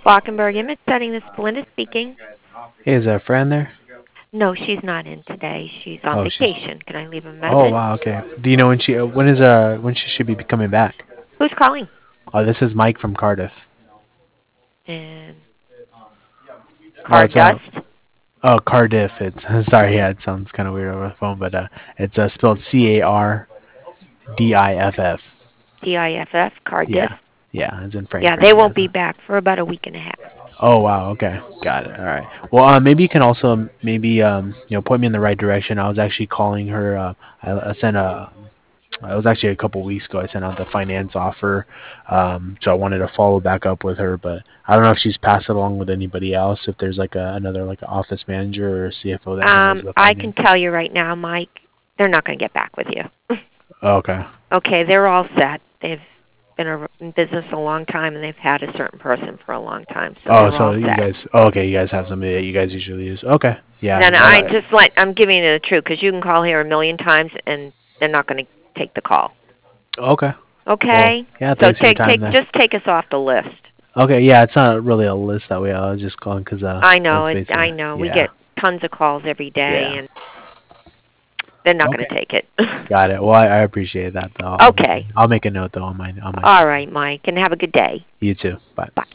Falkenberg Image Setting. This is Belinda speaking. Hey, is that Fran there? No, she's not in today. She's on Oh, she's. vacation. Can I leave a Oh, message? wow. Okay. Do you know when she should be coming back? Who's calling? Oh, this is Mike from Cardiff. And Oh, it's Cardust? Cardiff. It's sorry. Yeah, it sounds kind of weird over the phone, but it's spelled Cardiff. DIFF? Cardiff? Yeah. Yeah, it's in Yeah, Frankfurt. they Yeah. won't be back for about a week and a half. Oh, wow. Okay. Got it. All right. Well, maybe you can also maybe point me in the right direction. I was actually calling her. I sent a It was actually a couple weeks ago. I sent out the finance offer, so I wanted to follow back up with her, but I don't know if she's passed it along with anybody else. If there's like another like an office manager or a CFO that handles the I can finance. tell you right now, Mike, they're not going to get back with you. Oh, okay. Okay, they're all set. They've been in business a long time, and they've had a certain person for a long time, so Oh, they're so all you set. guys. Oh, okay, you guys have somebody that you guys usually use. Okay. Yeah. Then I'm giving you the truth because you can call here a million times, and they're not going to take the call. Okay. Well, Okay, yeah. so Thanks for your time there. just take us off the list. Okay. Yeah, it's not really a list that way. I was just calling because I know that's basically. I know. We Yeah. get tons of calls every day, Yeah. and they're not going Okay. to take it. Got it. Well, I appreciate that though. Okay. I'll make a note though on my All system. right, Mike, and have a good day. You too. Bye. Bye.